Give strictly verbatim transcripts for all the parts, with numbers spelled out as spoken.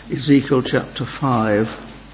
Ezekiel chapter five.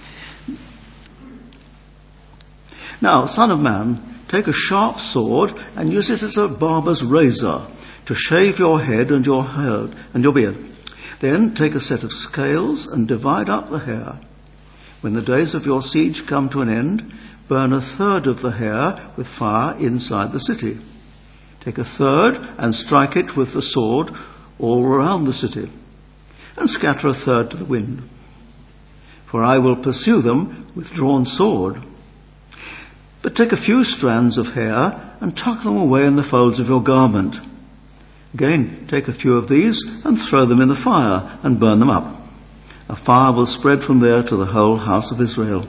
Now, son of man, take a sharp sword and use it as a barber's razor to shave your head and your hair and your beard. Then take a set of scales and divide up the hair. When the days of your siege come to an end, burn a third of the hair with fire inside the city. Take a third and strike it with the sword all around the city, and scatter a third to the wind. For I will pursue them with drawn sword. But take a few strands of hair and tuck them away in the folds of your garment. Again, take a few of these and throw them in the fire and burn them up. A fire will spread from there to the whole house of Israel.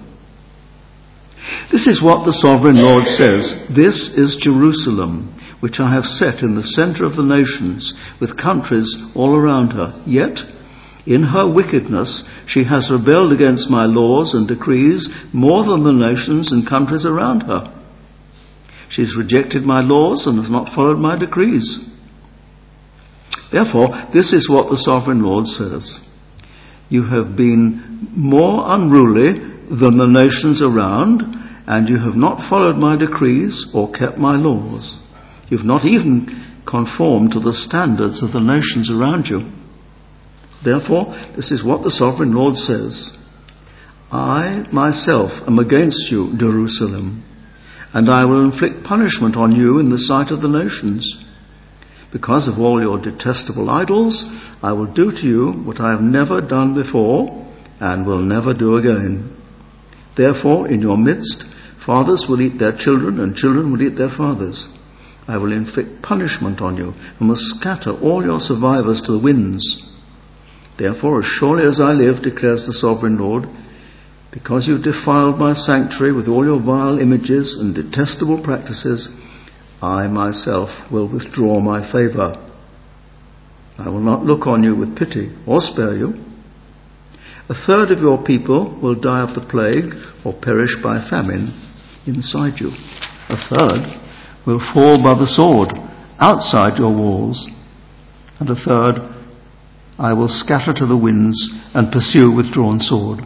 This is what the sovereign Lord says. This is Jerusalem, which I have set in the center of the nations, with countries all around her. Yet, in her wickedness, she has rebelled against my laws and decrees more than the nations and countries around her. She has rejected my laws and has not followed my decrees. Therefore, this is what the sovereign Lord says. You have been more unruly than the nations around, and you have not followed my decrees or kept my laws. You have not even conformed to the standards of the nations around you. Therefore, this is what the sovereign Lord says. I myself am against you, Jerusalem, and I will inflict punishment on you in the sight of the nations. Because of all your detestable idols, I will do to you what I have never done before and will never do again. Therefore, in your midst, fathers will eat their children and children will eat their fathers. I will inflict punishment on you and will scatter all your survivors to the winds. Therefore, as surely as I live, declares the sovereign Lord, because you have defiled my sanctuary with all your vile images and detestable practices, I myself will withdraw my favour. I will not look on you with pity or spare you. A third of your people will die of the plague or perish by famine inside you. A third will fall by the sword outside your walls. And a third I will scatter to the winds and pursue with drawn sword.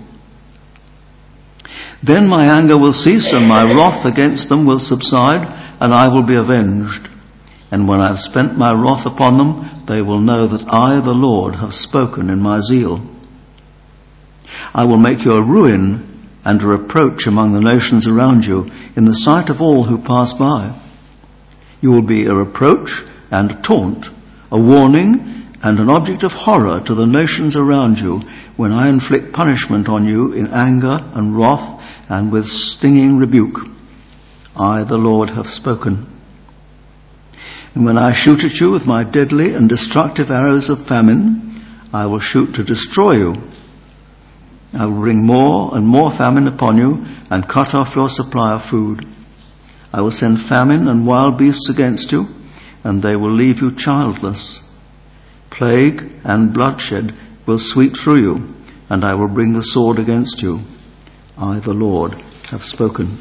Then my anger will cease and my wrath against them will subside, and I will be avenged. And when I have spent my wrath upon them, they will know that I, the Lord, have spoken in my zeal. I will make you a ruin and a reproach among the nations around you in the sight of all who pass by. You will be a reproach and a taunt, a warning and an object of horror to the nations around you when I inflict punishment on you in anger and wrath and with stinging rebuke. I, the Lord, have spoken. And when I shoot at you with my deadly and destructive arrows of famine, I will shoot to destroy you. I will bring more and more famine upon you and cut off your supply of food. I will send famine and wild beasts against you, and they will leave you childless. Plague and bloodshed will sweep through you, and I will bring the sword against you. I, the Lord, have spoken.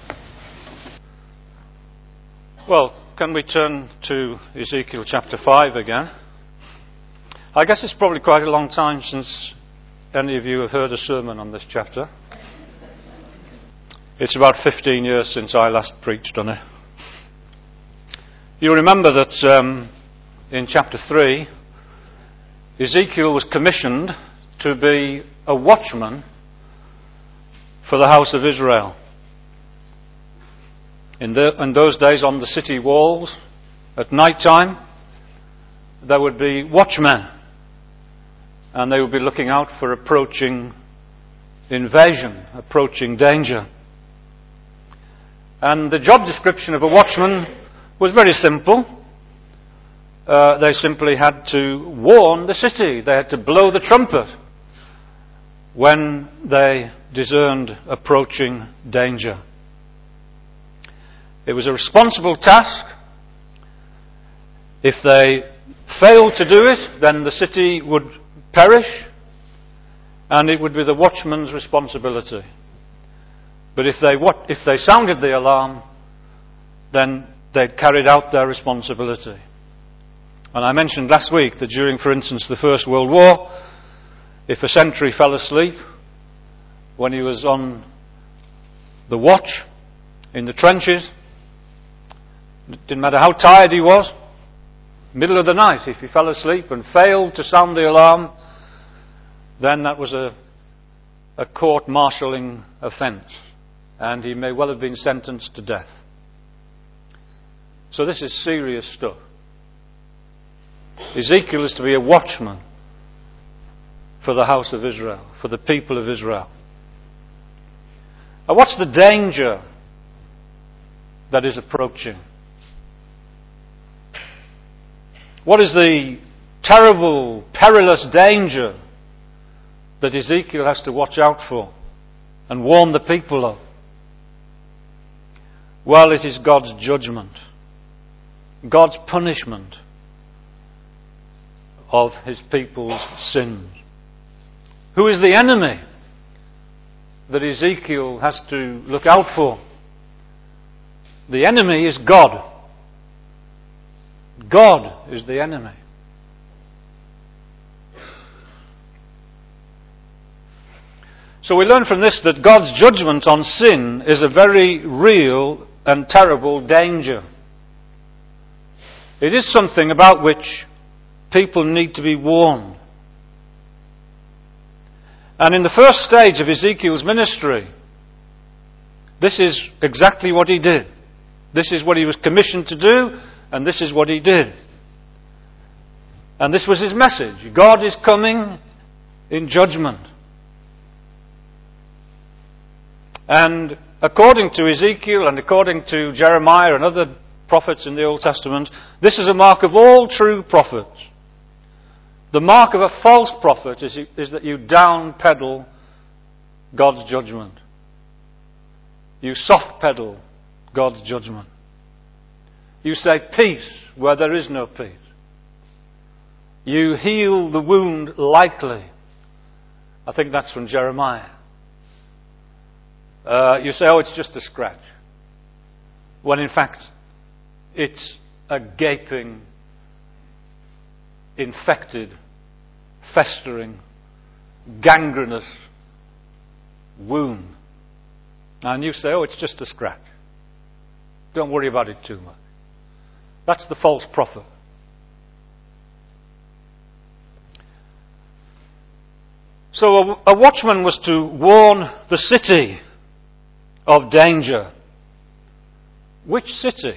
Well, can we turn to Ezekiel chapter five again? I guess it's probably quite a long time since any of you have heard a sermon on this chapter. It's about fifteen years since I last preached on it. You remember that um, in chapter three, Ezekiel was commissioned to be a watchman for the house of Israel. In, the, in those days, on the city walls, at night time, there would be watchmen, and they would be looking out for approaching invasion, approaching danger. And the job description of a watchman was very simple. Uh, they simply had to warn the city. They had to blow the trumpet when they discerned approaching danger. It was a responsible task. If they failed to do it, then the city would perish, and it would be the watchman's responsibility. But if they if they sounded the alarm, then they'd carried out their responsibility. And I mentioned last week that during, for instance, the First World War, If a sentry fell asleep when he was on the watch in the trenches, it didn't matter how tired he was, middle of the night, if he fell asleep and failed to sound the alarm, then that was a, a court-martialing offence, and he may well have been sentenced to death. So this is serious stuff. Ezekiel is to be a watchman for the house of Israel, for the people of Israel. Now, what's the danger that is approaching? What is the terrible, perilous danger that Ezekiel has to watch out for and warn the people of? Well, it is God's judgment, God's punishment of his people's sins. Who is the enemy that Ezekiel has to look out for? The enemy is God. God is the enemy. So we learn from this that God's judgment on sin is a very real and terrible danger. It is something about which people need to be warned. And in the first stage of Ezekiel's ministry, this is exactly what he did. This is what he was commissioned to do, and this is what he did. And this was his message. God is coming in judgment. And according to Ezekiel and according to Jeremiah and other prophets in the Old Testament, this is a mark of all true prophets. The mark of a false prophet is, is that you down-pedal God's judgment. You soft-pedal God's judgment. You say peace where there is no peace. You heal the wound lightly. I think that's from Jeremiah. Uh, you say, oh, it's just a scratch. When in fact, it's a gaping, infected, festering, gangrenous wound. And you say, oh, it's just a scratch. Don't worry about it too much. That's the false prophet. So a, a watchman was to warn the city of danger. Which city?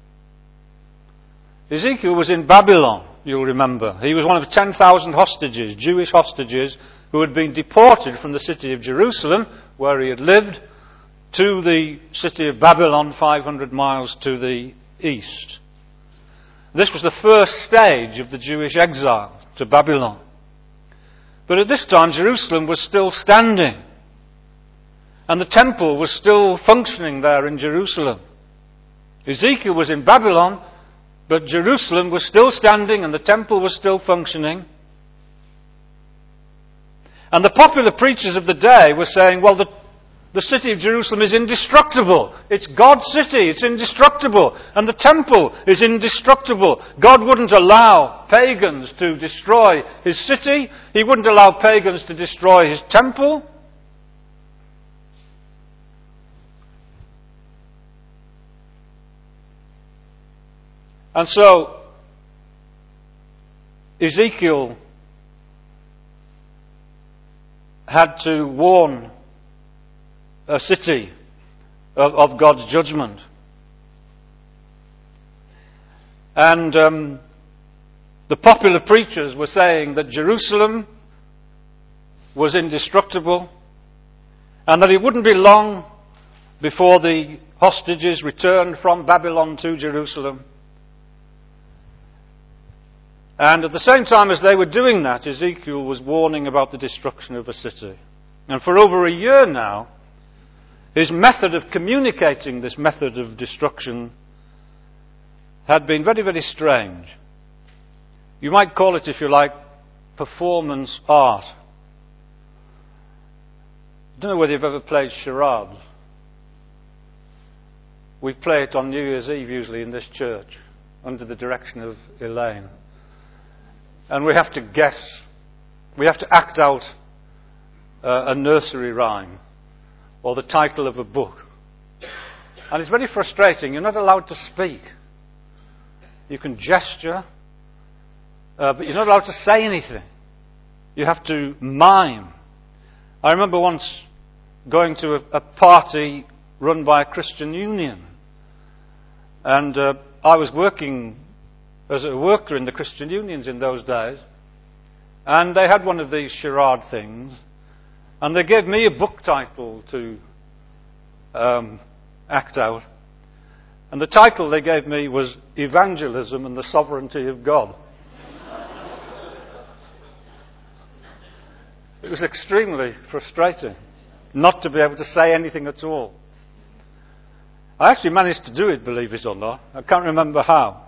Ezekiel was in Babylon, you'll remember. He was one of ten thousand hostages, Jewish hostages, who had been deported from the city of Jerusalem, where he had lived, to the city of Babylon, five hundred miles to the east. This was the first stage of the Jewish exile to Babylon. But at this time, Jerusalem was still standing. And the temple was still functioning there in Jerusalem. Ezekiel was in Babylon, but Jerusalem was still standing and the temple was still functioning. And the popular preachers of the day were saying, well, the, the city of Jerusalem is indestructible. It's God's city. It's indestructible. And the temple is indestructible. God wouldn't allow pagans to destroy his city. He wouldn't allow pagans to destroy his temple. And so, Ezekiel had to warn a city of, of God's judgment. And um, the popular preachers were saying that Jerusalem was indestructible and that it wouldn't be long before the hostages returned from Babylon to Jerusalem. And at the same time as they were doing that, Ezekiel was warning about the destruction of a city. And for over a year now, his method of communicating this method of destruction had been very, very strange. You might call it, if you like, performance art. I don't know whether you've ever played charades. We play it on New Year's Eve usually in this church, under the direction of Elaine. And we have to guess, we have to act out uh, a nursery rhyme or the title of a book. And it's very frustrating. You're not allowed to speak. You can gesture, uh, but you're not allowed to say anything. You have to mime. I remember once going to a, a party run by a Christian Union. And uh, I was working as a worker in the Christian Unions in those days. And they had one of these charade things. And they gave me a book title to um, act out. And the title they gave me was Evangelism and the Sovereignty of God. It was extremely frustrating not to be able to say anything at all. I actually managed to do it, believe it or not. I can't remember how.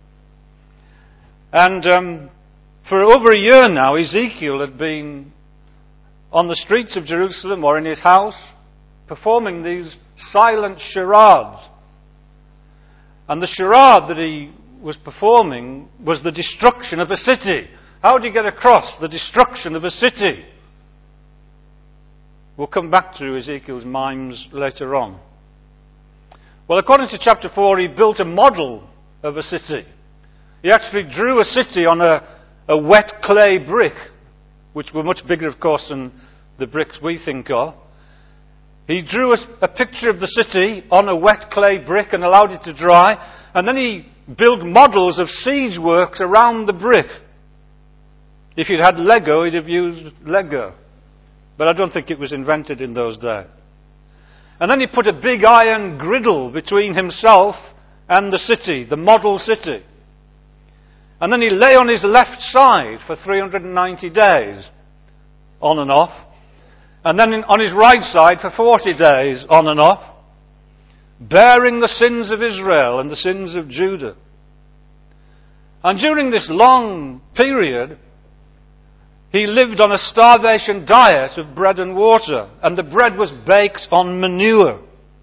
And um, for over a year now, Ezekiel had been on the streets of Jerusalem or in his house performing these silent charades. And the charade that he was performing was the destruction of a city. How do you get across the destruction of a city? We'll come back to Ezekiel's mimes later on. Well, according to chapter four, he built a model of a city. He actually drew a city on a, a wet clay brick, which were much bigger, of course, than the bricks we think of. He drew a, a picture of the city on a wet clay brick and allowed it to dry, and then he built models of siege works around the brick. If he'd had Lego, he'd have used Lego. But I don't think it was invented in those days. And then he put a big iron griddle between himself and the city, the model city. And then he lay on his left side for three hundred ninety days, on and off. And then on his right side for forty days, on and off, bearing the sins of Israel and the sins of Judah. And during this long period, he lived on a starvation diet of bread and water, and the bread was baked on manure.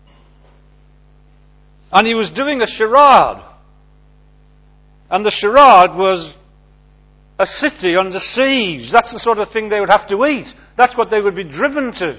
And he was doing a charade. And the charade was a city under siege. That's the sort of thing they would have to eat. That's what they would be driven to.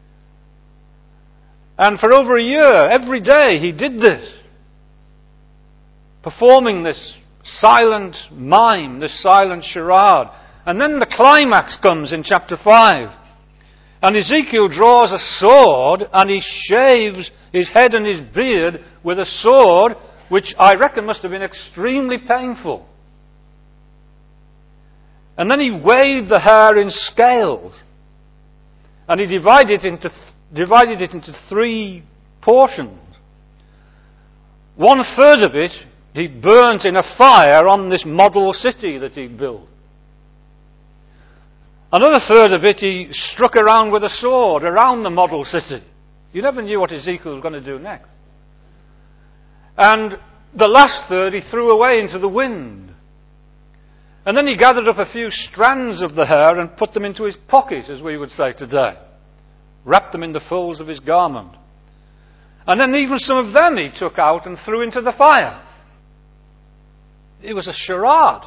And for over a year, every day, he did this. Performing this silent mime, this silent charade. And then the climax comes in chapter five. And Ezekiel draws a sword and he shaves his head and his beard with a sword, which I reckon must have been extremely painful. And then he weighed the hair in scales. And he divided it into, th- divided it into three portions. One third of it he burnt in a fire on this model city that he'd built. Another third of it he struck around with a sword around the model city. You never knew what Ezekiel was going to do next. And the last third he threw away into the wind. And then he gathered up a few strands of the hair and put them into his pocket, as we would say today. Wrapped them in the folds of his garment. And then even some of them he took out and threw into the fire. It was a charade.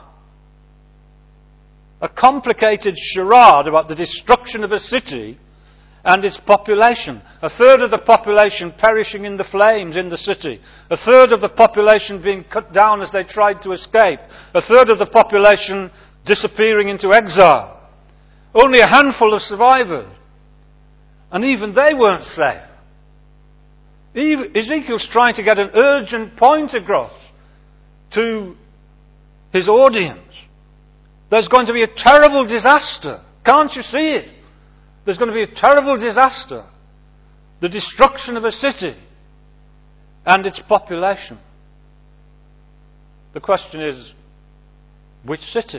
A complicated charade about the destruction of a city and its population. A third of the population perishing in the flames in the city. A third of the population being cut down as they tried to escape. A third of the population disappearing into exile. Only a handful of survivors. And even they weren't safe. Ezekiel's trying to get an urgent point across to his audience. There's going to be a terrible disaster. Can't you see it? There's going to be a terrible disaster. The destruction of a city and its population. The question is, which city?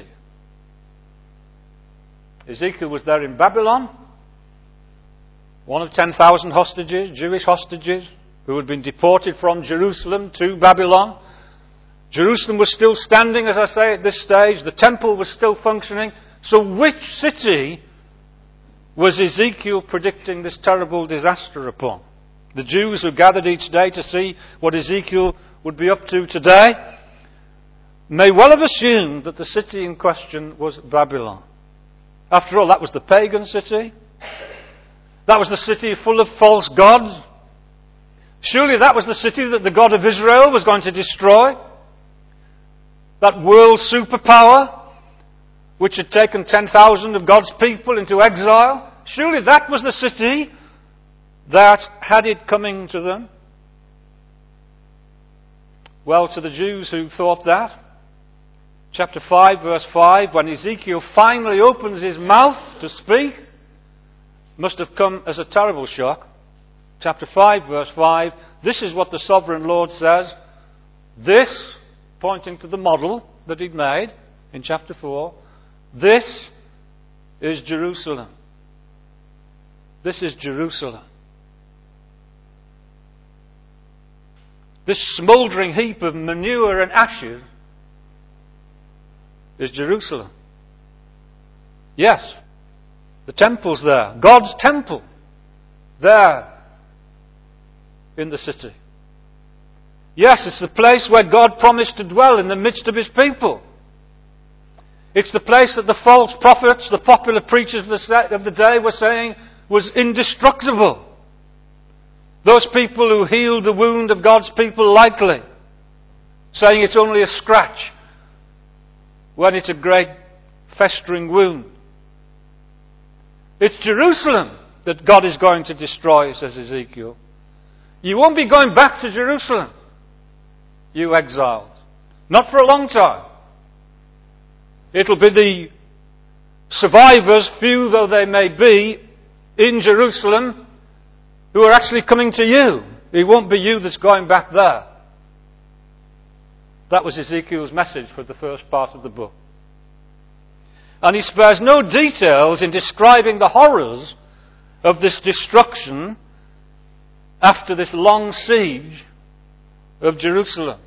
Ezekiel was there in Babylon, one of ten thousand hostages, Jewish hostages, who had been deported from Jerusalem to Babylon. Jerusalem was still standing, as I say, at this stage. The temple was still functioning. So which city was Ezekiel predicting this terrible disaster upon? The Jews who gathered each day to see what Ezekiel would be up to today may well have assumed that the city in question was Babylon. After all, that was the pagan city. That was the city full of false gods. Surely that was the city that the God of Israel was going to destroy. That world superpower which had taken ten thousand of God's people into exile. Surely that was the city that had it coming to them. Well, to the Jews who thought that, chapter five, verse five, when Ezekiel finally opens his mouth to speak, must have come as a terrible shock. Chapter five, verse five, this is what the sovereign Lord says. This, pointing to the model that he'd made in chapter four, this is Jerusalem. This is Jerusalem. This smouldering heap of manure and ashes is Jerusalem. Yes, the temple's there. God's temple there in the city. Yes, it's the place where God promised to dwell in the midst of his people. It's the place that the false prophets, the popular preachers of the day were saying was indestructible. Those people who healed the wound of God's people lightly, saying it's only a scratch when it's a great festering wound. It's Jerusalem that God is going to destroy, says Ezekiel. You won't be going back to Jerusalem, you exiles. Not for a long time. It'll be the survivors, few though they may be, in Jerusalem, who are actually coming to you. It won't be you that's going back there. That was Ezekiel's message for the first part of the book. And he spares no details in describing the horrors of this destruction after this long siege of Jerusalem.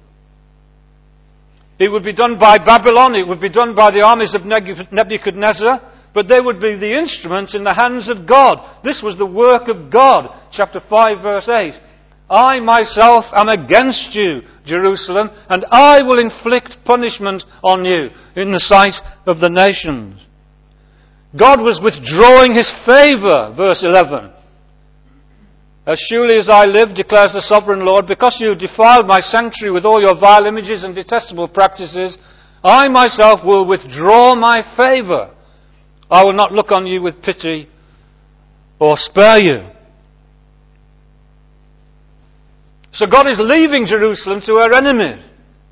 It would be done by Babylon, it would be done by the armies of Nebuchadnezzar, but they would be the instruments in the hands of God. This was the work of God. Chapter five, verse eight. I myself am against you, Jerusalem, and I will inflict punishment on you in the sight of the nations. God was withdrawing his favour, verse eleven. As surely as I live, declares the sovereign Lord, because you have defiled my sanctuary with all your vile images and detestable practices, I myself will withdraw my favour. I will not look on you with pity or spare you. So God is leaving Jerusalem to her enemies.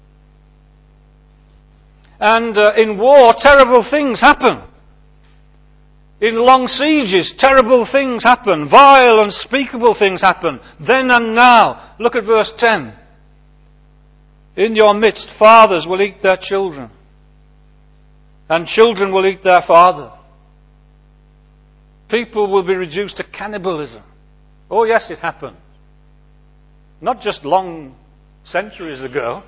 And uh, in war, terrible things happen. In long sieges, terrible things happen. Vile, unspeakable things happen. Then and now. Look at verse ten. In your midst, fathers will eat their children, and children will eat their father. People will be reduced to cannibalism. Oh yes, it happened. Not just long centuries ago.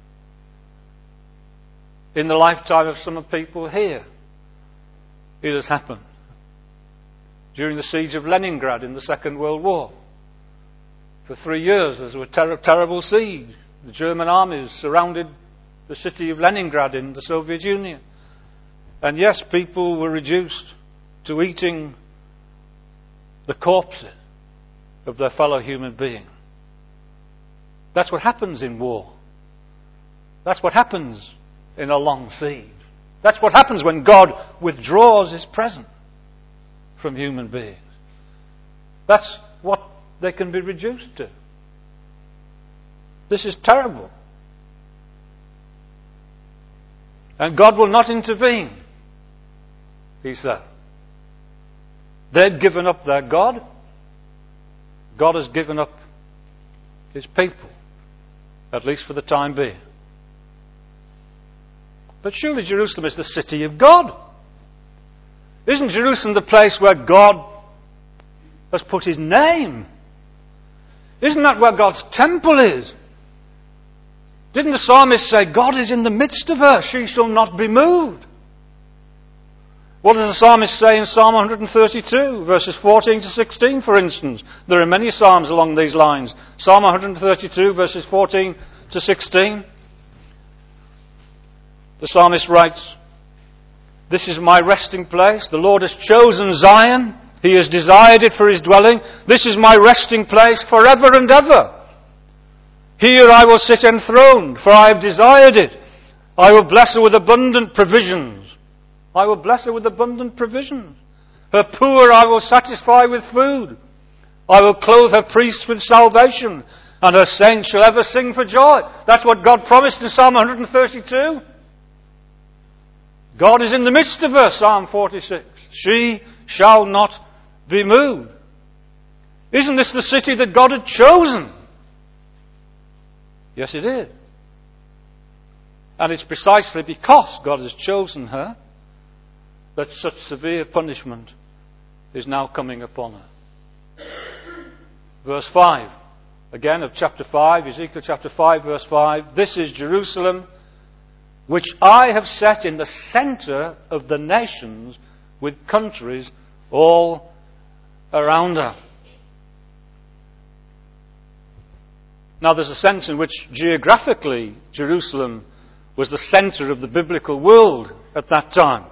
In the lifetime of some people here, it has happened. During the siege of Leningrad in the Second World War. For three years there was a ter- terrible siege. The German armies surrounded the city of Leningrad in the Soviet Union. And yes, people were reduced to eating the corpses of their fellow human beings. That's what happens in war. That's what happens in a long siege. That's what happens when God withdraws his presence from human beings. That's what they can be reduced to. This is terrible. And God will not intervene, he said. They've given up their God. God has given up his people, at least for the time being. But surely Jerusalem is the city of God. Isn't Jerusalem the place where God has put his name? Isn't that where God's temple is? Didn't the psalmist say, God is in the midst of her, she shall not be moved? What does the psalmist say in Psalm one thirty-two, verses fourteen to sixteen, for instance? There are many psalms along these lines. Psalm one thirty-two, verses fourteen to sixteen. The psalmist writes, This is my resting place. The Lord has chosen Zion, He has desired it for his dwelling. This is my resting place forever and ever. Here I will sit enthroned, for I have desired it. I will bless her with abundant provisions. I will bless her with abundant provisions. Her poor I will satisfy with food. I will clothe her priests with salvation, and her saints shall ever sing for joy. That's what God promised in Psalm one thirty-two. God is in the midst of her, Psalm forty-six. She shall not be moved. Isn't this the city that God had chosen? Yes, it is. And it's precisely because God has chosen her that such severe punishment is now coming upon her. Verse five, again of chapter five, Ezekiel chapter five, verse five. This is Jerusalem, which I have set in the center of the nations, with countries all around her. Now there's a sense in which geographically Jerusalem was the center of the biblical world at that time.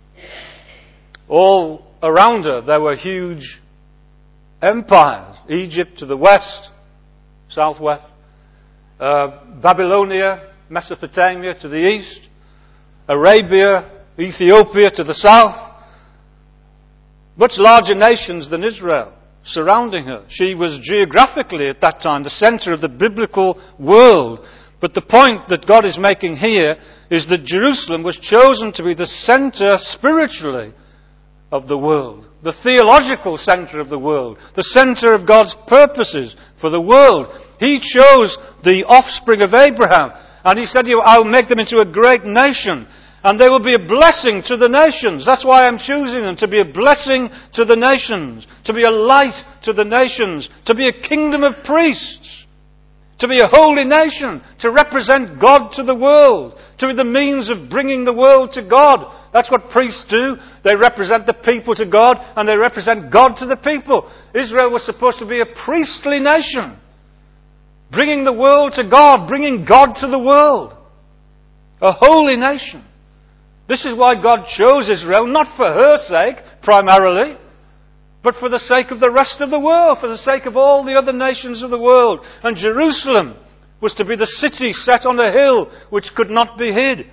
All around her there were huge empires. Egypt to the west, southwest, uh, Babylonia, Mesopotamia to the east, Arabia, Ethiopia to the south. Much larger nations than Israel surrounding her. She was geographically at that time the center of the biblical world. But the point that God is making here is that Jerusalem was chosen to be the center spiritually of the world, the theological center of the world, the center of God's purposes for the world. He chose the offspring of Abraham, and he said, I'll make them into a great nation, and they will be a blessing to the nations. That's why I'm choosing them, to be a blessing to the nations, to be a light to the nations, to be a kingdom of priests, to be a holy nation, to represent God to the world, to be the means of bringing the world to God. That's what priests do. They represent the people to God, and they represent God to the people. Israel was supposed to be a priestly nation, bringing the world to God, bringing God to the world. A holy nation. This is why God chose Israel, not for her sake, primarily, but for the sake of the rest of the world, for the sake of all the other nations of the world. And Jerusalem was to be the city set on a hill which could not be hid.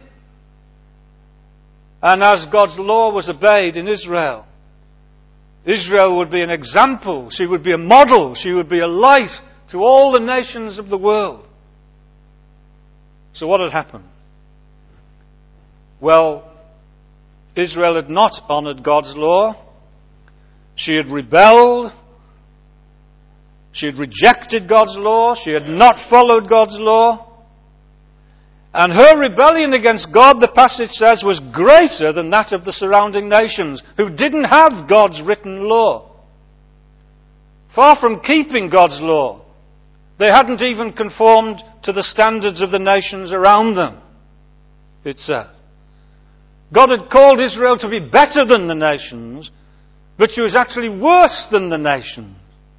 And as God's law was obeyed in Israel, Israel would be an example, she would be a model, she would be a light to all the nations of the world. So what had happened? Well, Israel had not honoured God's law. She had rebelled. She had rejected God's law. She had not followed God's law. And her rebellion against God, the passage says, was greater than that of the surrounding nations who didn't have God's written law. Far from keeping God's law, they hadn't even conformed to the standards of the nations around them, it says. God had called Israel to be better than the nations, but she was actually worse than the nations.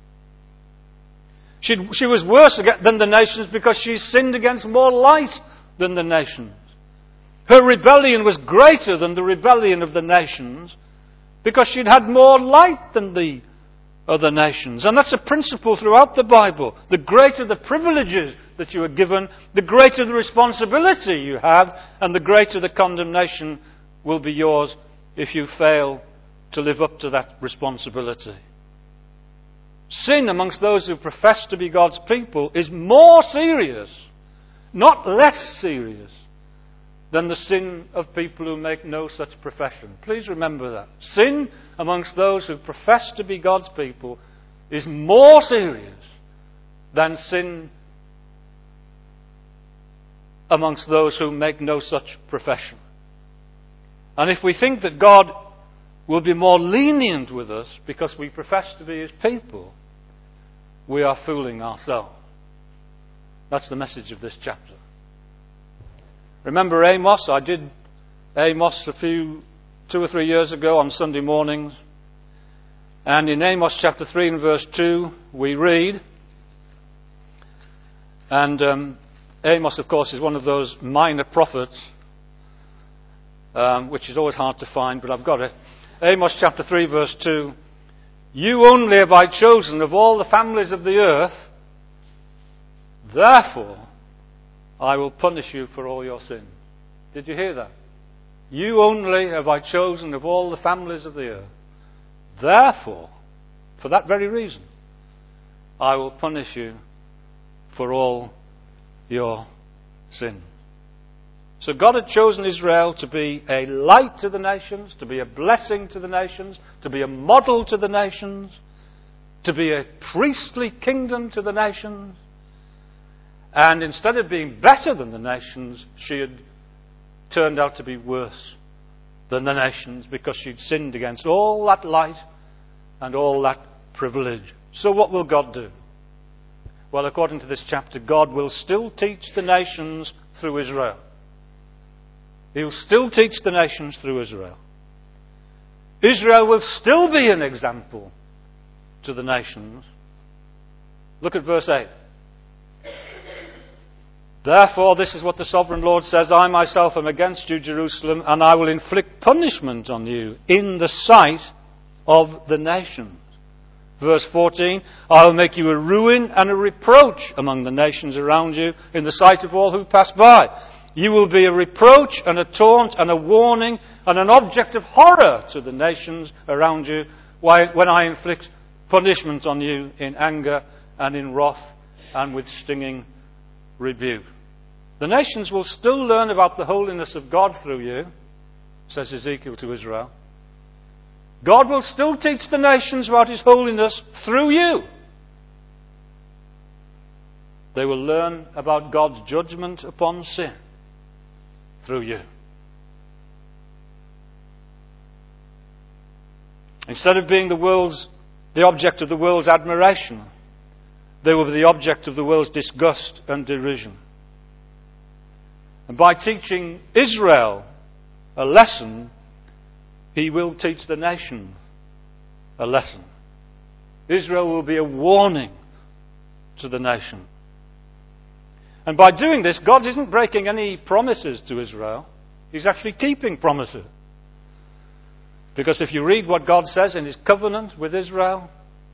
She, she was worse than the nations because she sinned against more light than the nations. Her rebellion was greater than the rebellion of the nations because she'd had more light than the other nations. And that's a principle throughout the Bible. The greater the privileges that you are given, the greater the responsibility you have, and the greater the condemnation will be yours if you fail to live up to that responsibility. Sin amongst those who profess to be God's people is more serious, not less serious, than the sin of people who make no such profession. Please remember that. Sin amongst those who profess to be God's people is more serious than sin amongst those who make no such profession. And if we think that God will be more lenient with us because we profess to be His people, we are fooling ourselves. That's the message of this chapter. Remember Amos? I did Amos a few, two or three years ago on Sunday mornings. And in Amos chapter three and verse two, we read, and um, Amos, of course, is one of those minor prophets, um, which is always hard to find, but I've got it. Amos chapter three, verse two. You only have I chosen of all the families of the earth, therefore I will punish you for all your sins. Did you hear that? You only have I chosen of all the families of the earth. Therefore, for that very reason, I will punish you for all your sins. So God had chosen Israel to be a light to the nations, to be a blessing to the nations, to be a model to the nations, to be a priestly kingdom to the nations. And instead of being better than the nations, she had turned out to be worse than the nations because she'd sinned against all that light and all that privilege. So what will God do? Well, according to this chapter, God will still teach the nations through Israel. He will still teach the nations through Israel. Israel will still be an example to the nations. Look at verse eight. Therefore, this is what the sovereign Lord says, I myself am against you, Jerusalem, and I will inflict punishment on you in the sight of the nations. Verse fourteen, I will make you a ruin and a reproach among the nations around you in the sight of all who pass by. You will be a reproach and a taunt and a warning and an object of horror to the nations around you when I inflict punishment on you in anger and in wrath and with stinging rebuke. The nations will still learn about the holiness of God through you, says Ezekiel to Israel. God will still teach the nations about His holiness through you. They will learn about God's judgment upon sin through you. Instead of being the world's, the object of the world's admiration, they will be the object of the world's disgust and derision. And by teaching Israel a lesson, He will teach the nation a lesson. Israel will be a warning to the nation. And by doing this, God isn't breaking any promises to Israel. He's actually keeping promises. Because if you read what God says in His covenant with Israel,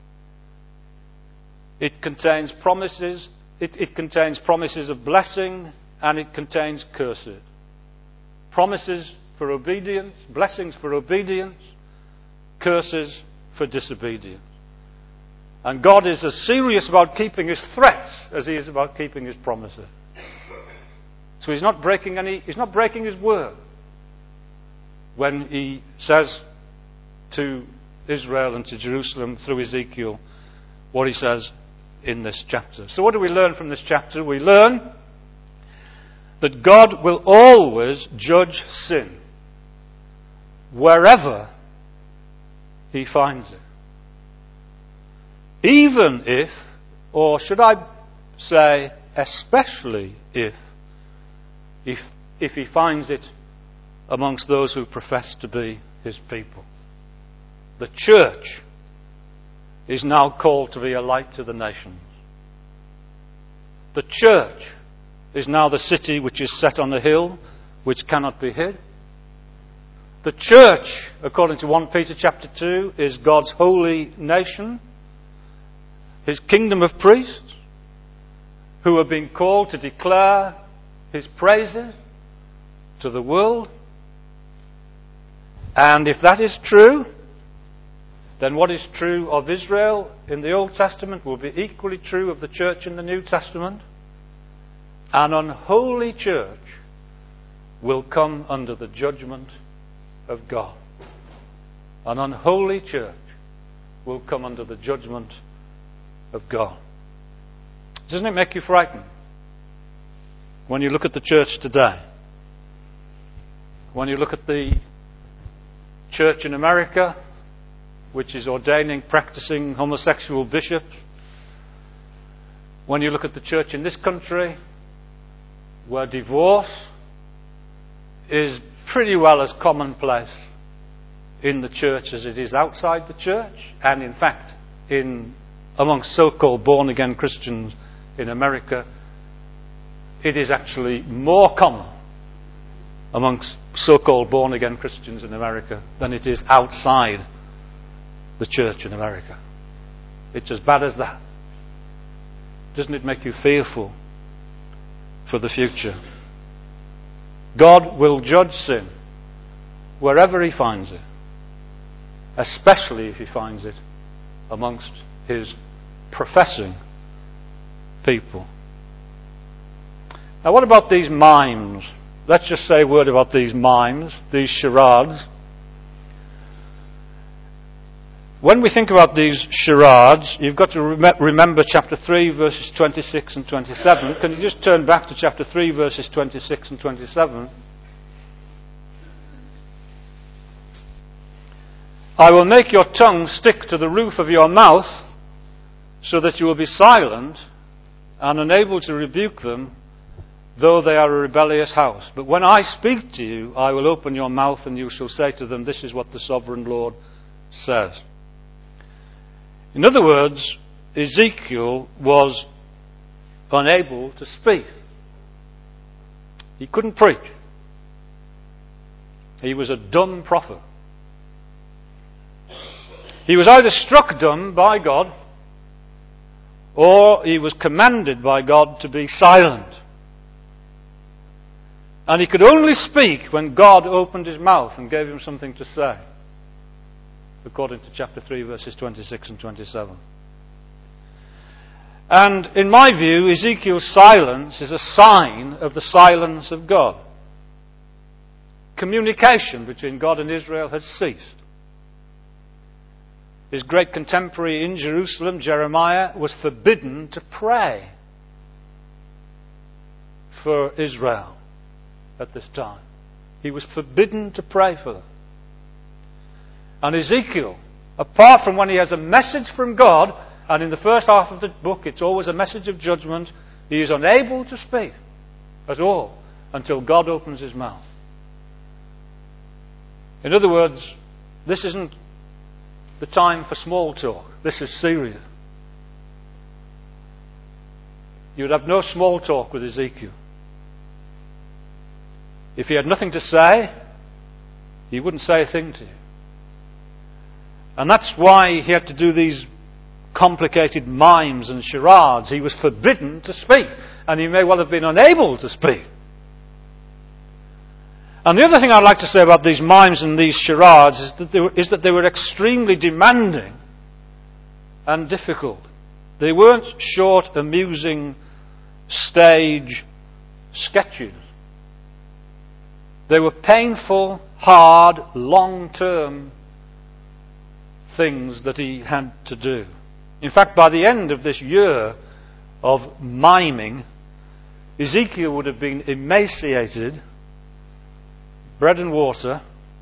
it contains promises, it, it contains promises of blessing, and it contains curses. Promises for obedience, blessings for obedience, curses for disobedience. And God is as serious about keeping His threats as He is about keeping His promises. So He's not breaking any, He's not breaking His word when He says to Israel and to Jerusalem through Ezekiel what He says in this chapter. So what do we learn from this chapter? We learn that God will always judge sin wherever He finds it. Even if, or should I say especially if, if, if He finds it amongst those who profess to be His people. The church is now called to be a light to the nations. The church is now the city which is set on a hill, which cannot be hid. The church, according to First Peter chapter two, is God's holy nation, His kingdom of priests, who have been called to declare His praises to the world. And if that is true, then what is true of Israel in the Old Testament will be equally true of the church in the New Testament. An unholy church will come under the judgment of God. An unholy church will come under the judgment of God. Doesn't it make you frightened when you look at the church today? When you look at the church in America, which is ordaining, practicing homosexual bishops. When you look at the church in this country, where divorce is pretty well as commonplace in the church as it is outside the church, and in fact, in amongst so-called born-again Christians in America, it is actually more common amongst so-called born-again Christians in America than it is outside the church in America. It's as bad as that. Doesn't it make you fearful for the future? God will judge sin wherever he finds it, especially if he finds it amongst his professing people. Now, what about these mimes? Let's just say a word about these mimes, these charades. When we think about these charades, you've got to rem- remember chapter three, verses twenty-six and twenty-seven. Can you just turn back to chapter three, verses twenty-six and twenty-seven? I will make your tongue stick to the roof of your mouth, so that you will be silent and unable to rebuke them, though they are a rebellious house. But when I speak to you, I will open your mouth, and you shall say to them, this is what the sovereign Lord says. In other words, Ezekiel was unable to speak. He couldn't preach. He was a dumb prophet. He was either struck dumb by God, or he was commanded by God to be silent. And he could only speak when God opened his mouth and gave him something to say, according to chapter three, verses twenty-six and twenty-seven. And in my view, Ezekiel's silence is a sign of the silence of God. Communication between God and Israel had ceased. His great contemporary in Jerusalem, Jeremiah, was forbidden to pray for Israel at this time. He was forbidden to pray for them. And Ezekiel, apart from when he has a message from God, and in the first half of the book it's always a message of judgment, he is unable to speak at all until God opens his mouth. In other words, this isn't the time for small talk. This is serious. You would have no small talk with Ezekiel. If he had nothing to say, he wouldn't say a thing to you. And that's why he had to do these complicated mimes and charades. He was forbidden to speak, and he may well have been unable to speak. And the other thing I'd like to say about these mimes and these charades is that they were, is that they were extremely demanding and difficult. They weren't short, amusing stage sketches. They were painful, hard, long-term things that he had to do. In fact, by the end of this year of miming, Ezekiel would have been emaciated, bread and water,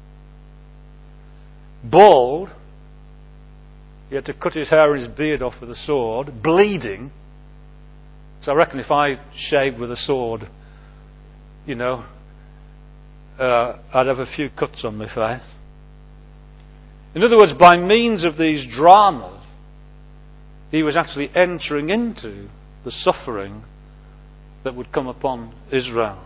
bald. He had to cut his hair and his beard off with a sword, bleeding. So I reckon if I shaved with a sword, you know, uh, I'd have a few cuts on my face. In other words, by means of these dramas, he was actually entering into the suffering that would come upon Israel.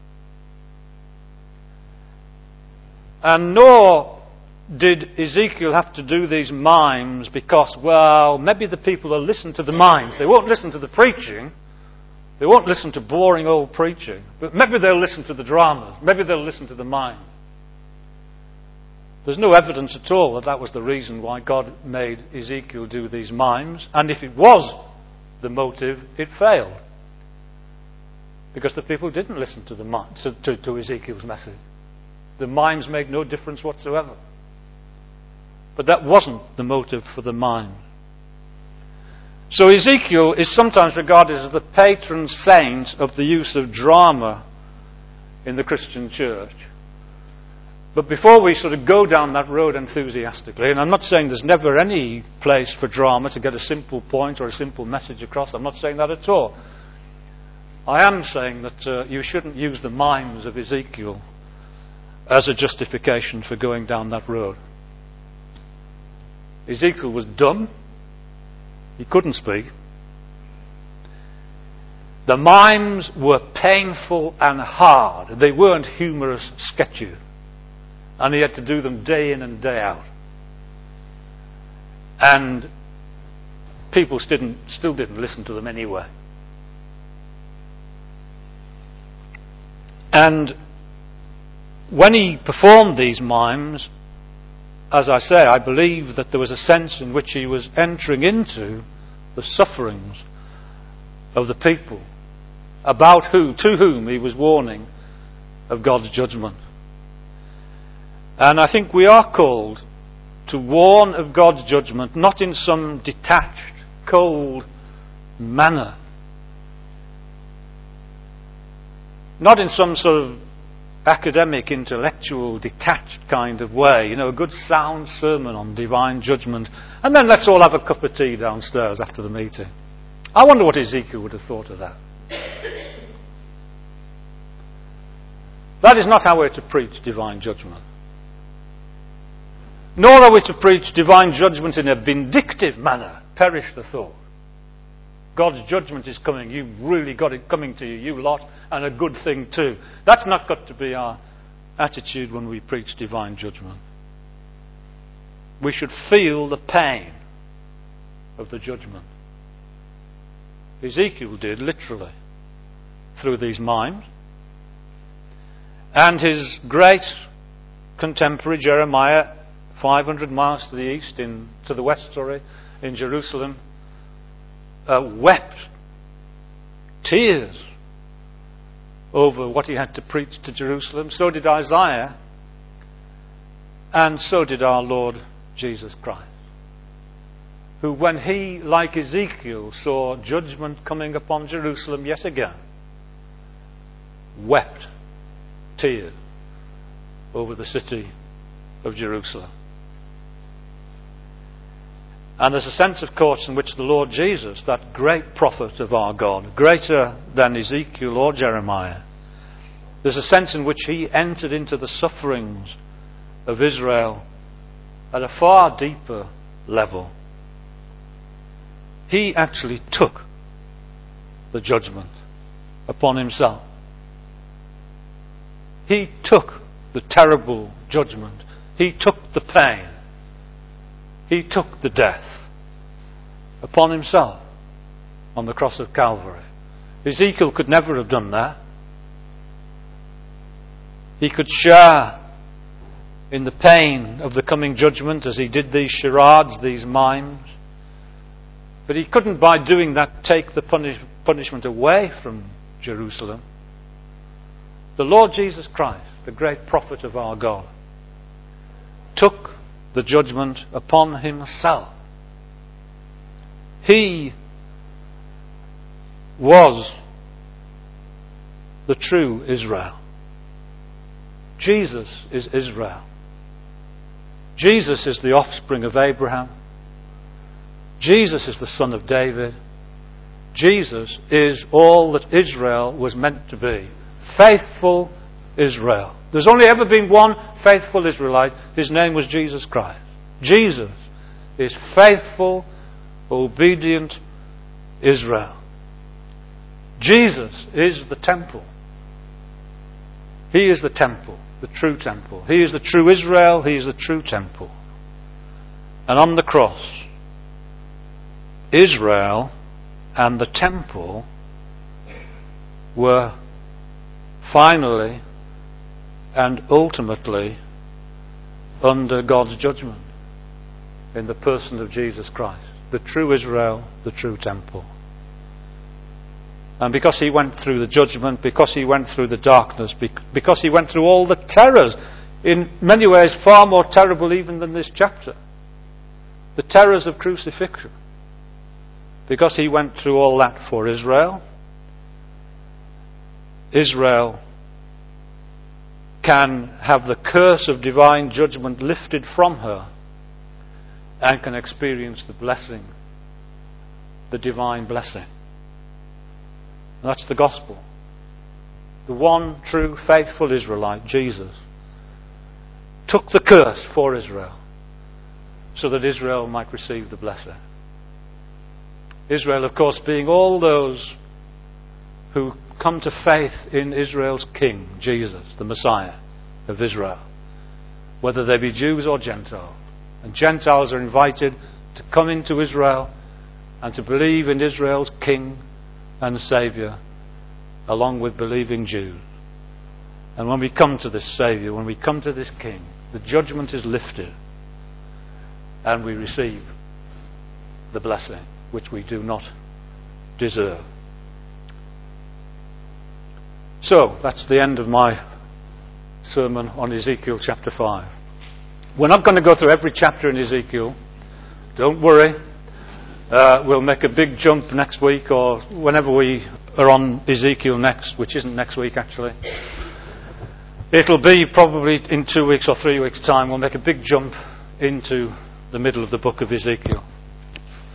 And nor did Ezekiel have to do these mimes because, well, maybe the people will listen to the mimes. They won't listen to the preaching. They won't listen to boring old preaching. But maybe they'll listen to the dramas. Maybe they'll listen to the mimes. There's no evidence at all that that was the reason why God made Ezekiel do these mimes. And if it was the motive, it failed. Because the people didn't listen to, the, to, to, to Ezekiel's message. The mimes made no difference whatsoever. But that wasn't the motive for the mime. So Ezekiel is sometimes regarded as the patron saint of the use of drama in the Christian church. But before we sort of go down that road enthusiastically, and I'm not saying there's never any place for drama to get a simple point or a simple message across, I'm not saying that at all. I am saying that uh, you shouldn't use the mimes of Ezekiel as a justification for going down that road. Ezekiel was dumb. He couldn't speak. The mimes were painful and hard. They weren't humorous sketches. And he had to do them day in and day out. And people still didn't, still didn't listen to them anyway. And when he performed these mimes, as I say, I believe that there was a sense in which he was entering into the sufferings of the people, about who, to whom he was warning of God's judgment. And I think we are called to warn of God's judgment, not in some detached, cold manner, not in some sort of academic, intellectual, detached kind of way, you know, a good sound sermon on divine judgment, and then let's all have a cup of tea downstairs after the meeting. I wonder what Ezekiel would have thought of that. That is not how we're to preach divine judgment. Nor are we to preach divine judgment in a vindictive manner. Perish the thought. God's judgment is coming. You've really got it coming to you, you lot, and a good thing too. That's not got to be our attitude when we preach divine judgment. We should feel the pain of the judgment. Ezekiel did, literally, through these mimes. And his great contemporary Jeremiah, five hundred miles to the east, in, to the west, sorry, in Jerusalem, uh, wept tears over what he had to preach to Jerusalem. So did Isaiah, and so did our Lord Jesus Christ, who, when he, like Ezekiel, saw judgment coming upon Jerusalem yet again, wept tears over the city of Jerusalem. And there's a sense, of course, in which the Lord Jesus, that great prophet of our God, greater than Ezekiel or Jeremiah, there's a sense in which he entered into the sufferings of Israel at a far deeper level. He actually took the judgment upon himself. He took the terrible judgment. He took the pain. He took the death upon himself on the cross of Calvary. Ezekiel could never have done that. He could share in the pain of the coming judgment as he did these charades, these mimes. But he couldn't, by doing that, take the punish- punishment away from Jerusalem. The Lord Jesus Christ, the great prophet of our God, took the judgment upon himself. He was the true Israel. Jesus is Israel. Jesus is the offspring of Abraham. Jesus is the son of David. Jesus is all that Israel was meant to be. Faithful Israel. There's only ever been one faithful Israelite. His name was Jesus Christ. Jesus is faithful, obedient Israel. Jesus is the temple. He is the temple, the true temple. He is the true Israel. He is the true temple. And on the cross, Israel and the temple were finally and ultimately under God's judgment in the person of Jesus Christ, the true Israel, the true temple. And because he went through the judgment, because he went through the darkness, because he went through all the terrors, in many ways far more terrible even than this chapter, the terrors of crucifixion, because he went through all that for Israel, Israel can have the curse of divine judgment lifted from her and can experience the blessing, the divine blessing. That's the gospel. The one true faithful Israelite, Jesus, took the curse for Israel so that Israel might receive the blessing. Israel, of course, being all those who come to faith in Israel's King, Jesus, the Messiah of Israel, whether they be Jews or Gentiles. And Gentiles are invited to come into Israel and to believe in Israel's King and Saviour, along with believing Jews. And when we come to this Saviour, when we come to this King, the judgment is lifted and we receive the blessing which we do not deserve. So, that's the end of my sermon on Ezekiel chapter five. We're not going to go through every chapter in Ezekiel. Don't worry. Uh, we'll make a big jump next week, or whenever we are on Ezekiel next, which isn't next week actually. It'll be probably in two weeks or three weeks' time. We'll make a big jump into the middle of the book of Ezekiel.